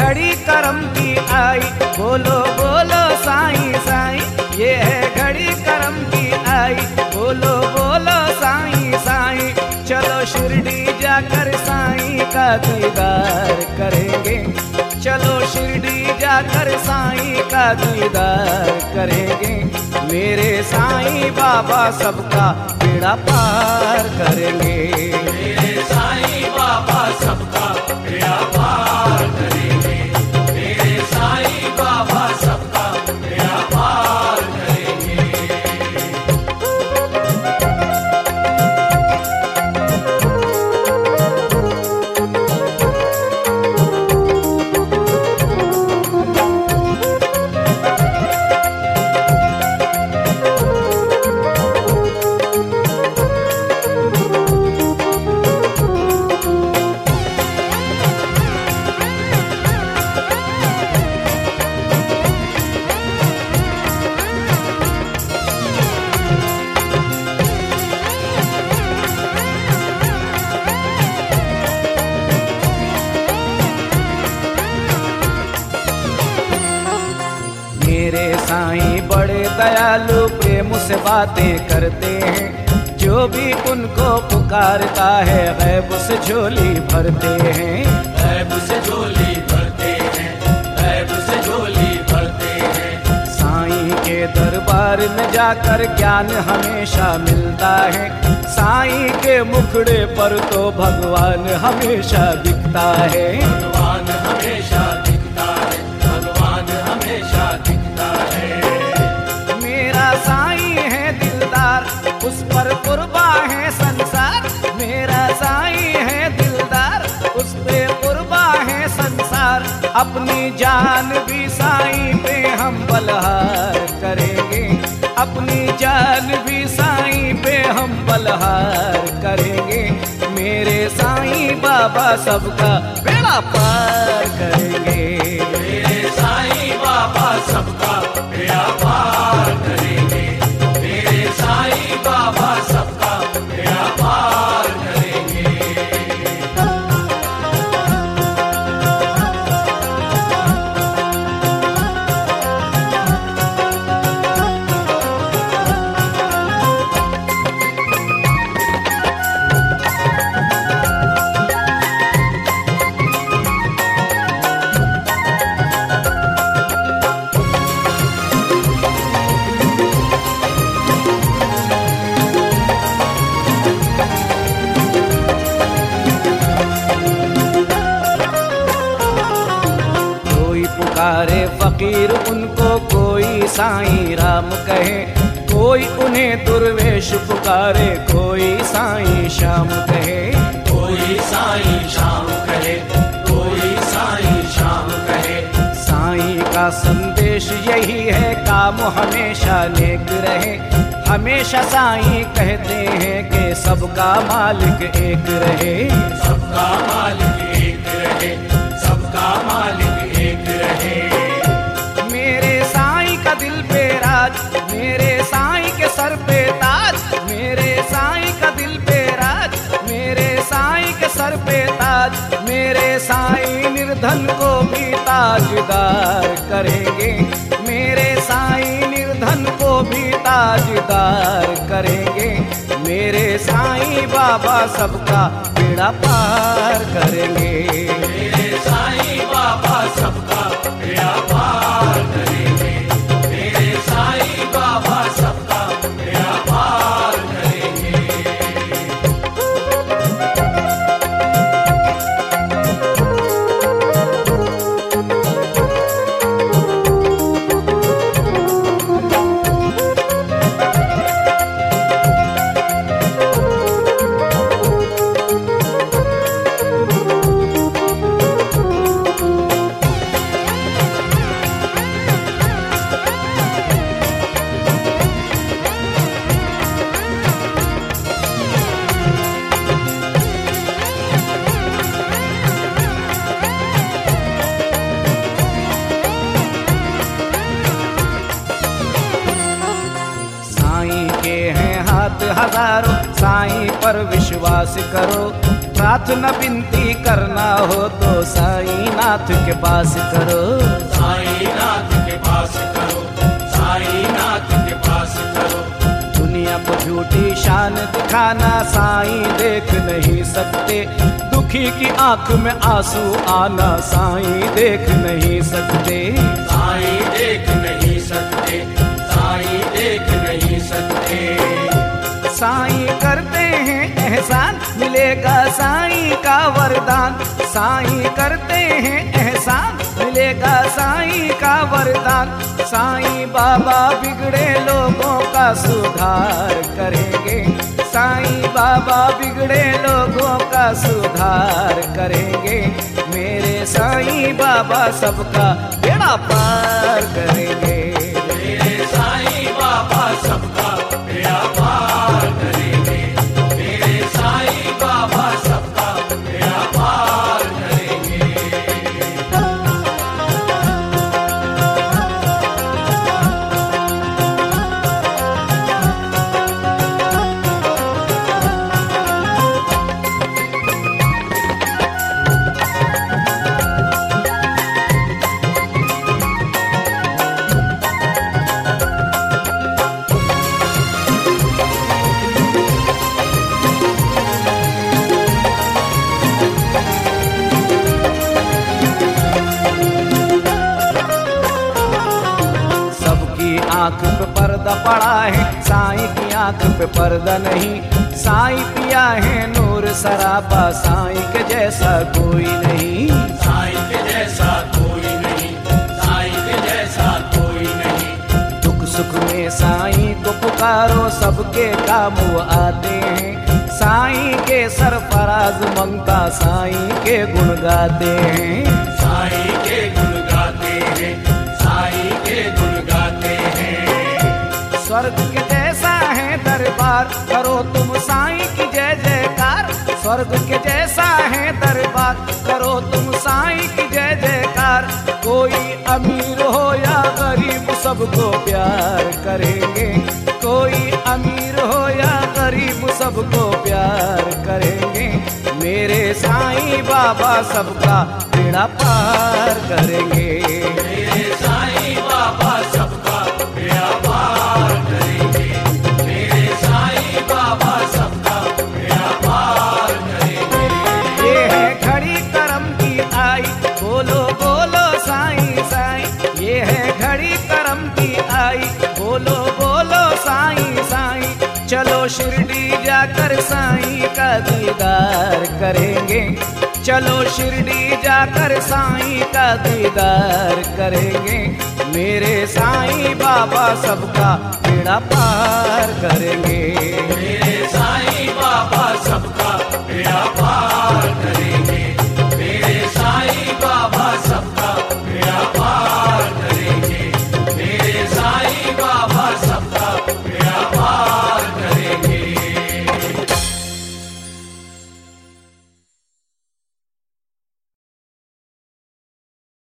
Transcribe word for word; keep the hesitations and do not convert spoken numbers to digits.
घड़ी करम की आई, बोलो बोलो साईं साईं। ये है घड़ी करम की आई, बोलो बोलो साईं साईं। चलो शिरडी जाकर साईं का दीदार करेंगे, चलो शिरडी जाकर साईं का दीदार करेंगे। मेरे साईं बाबा सबका बेड़ा पार करेंगे, मेरे साईं बाबा सबका बेड़ा पार करेंगे, मेरे साईं बाबा सबका बेड़ा पार करेंगे। मेरे साईं बड़े दयालु प्रेम से बातें करते हैं, जो भी उनको पुकारता है गैब से झोली भरते हैं, गैब से झोली भरते हैं, गैब से झोली भरते हैं। साईं के दरबार में जाकर ज्ञान हमेशा मिलता है, साईं के मुखड़े पर तो भगवान हमेशा दिखता है, भगवान हमेशा दिखता है, भगवान हमेशा दिखता है। मेरा साईं है दिलदार, उस पर कुर्बा है संसार। मेरा साईं है दिलदार, उस पे कुर्बा है संसार। अपनी जान भी साईं पे हम बलहार करेंगे, अपनी जान भी साईं पे हम बलहार करेंगे। मेरे साईं बाबा सबका बेड़ा पार करेंगे, मेरे साईं बाबा सबका बेड़ा पार करेंगे, मेरे साईं बाबा सबका बेड़ा पार करेंगे। पुकारे फकीर उनको कोई साईं राम कहे, कोई उन्हें दुर्वेश पुकारे कोई साईं श्याम कहे, कोई साईं श्याम कहे, कोई साईं श्याम कहे। साईं का संदेश यही है काम हमेशा नेक रहे। हमेशा साईं कहते हैं कि सबका मालिक एक रहे, सबका मालिक एक रहे, सबका मालिक एक रहे। मेरे साईं का दिल पे राज, मेरे साईं के सर पे ताज। मेरे साईं का दिल पे राज, मेरे साईं के सर पे ताज। मेरे साईं निर्धन को भी ताजदार करेंगे, मेरे साईं निर्धन को भी ताजदार करेंगे। मेरे साईं बाबा सबका बेड़ा पार करेंगे, मेरे साईं बाबा सबका बेड़ा पार करेंगे, मेरे साईं बाबा सबका बेड़ा पार करेंगे। साईं पर विश्वास करो। प्रार्थना विनती करना हो तो साईं नाथ के पास करो। साईं नाथ के पास करो, साईं नाथ के पास करो। दुनिया को झूठी शान दिखाना साईं देख नहीं सकते। दुखी की आंख में आंसू आना साईं देख नहीं सकते। साईं देख नहीं सकते, साईं देख नहीं सकते। साईं करते हैं एहसान मिलेगा साईं का वरदान। साईं करते हैं एहसान मिलेगा साईं का वरदान। साईं बाबा बिगड़े लोगों का सुधार करेंगे। साईं बाबा बिगड़े लोगों का सुधार करेंगे। मेरे साईं बाबा सबका बेड़ा पार करेंगे। मेरे साईं बाबा सबका बेड़ा पार करेंगे। मेरे साईं बाबा सबका बेड़ा पार करेंगे। आंख पे पर्दा पड़ा है साईं की आंख पे पर्दा नहीं। साईं पिया है नूर सराबा साईं के जैसा कोई नहीं। साईं के जैसा कोई नहीं, साईं के जैसा कोई नहीं। दुख सुख में साईं को पुकारो सबके काम वो आते हैं। साईं के सरफराज मंगता साईं के गुण गाते हैं। साईं के गुण गाते हैं, साईं के गुण गाते हैं। स्वर्ग के जैसा है दरबार करो तुम साईं की जय जयकार। स्वर्ग के जैसा है दरबार करो तुम साईं की जय जयकार। कोई अमीर हो या गरीब सबको प्यार करेंगे। कोई अमीर हो या गरीब सबको प्यार करेंगे। मेरे साईं बाबा सबका बेड़ा पार करेंगे। मेरे साईं बाबा सबका बेड़ा पार करेंगे। मेरे साईं बाबा सबका बेड़ा पार करेंगे। ये है घड़ी करम की आई बोलो बोलो साईं साईं। ये है घड़ी करम की आई बोलो बोलो साईं साईं। चलो शिरडी जाकर साईं का दीदार करेंगे। चलो शिरडी जाकर साईं का दीदार करेंगे। मेरे साईं बाबा सबका बेड़ा पार करेंगे। मेरे साईं